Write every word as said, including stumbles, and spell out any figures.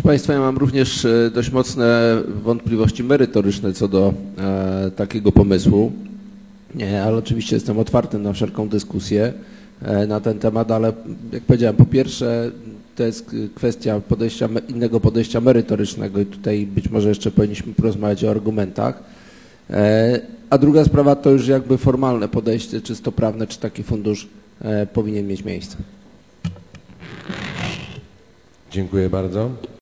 Proszę Państwa, ja mam również dość mocne wątpliwości merytoryczne co do e, takiego pomysłu, nie, ale oczywiście jestem otwarty na wszelką dyskusję e, na ten temat, ale jak powiedziałem, po pierwsze to jest kwestia podejścia, innego podejścia merytorycznego i tutaj być może jeszcze powinniśmy porozmawiać o argumentach, e, a druga sprawa to już jakby formalne podejście, czysto prawne, czy taki fundusz e, powinien mieć miejsce. Dziękuję bardzo.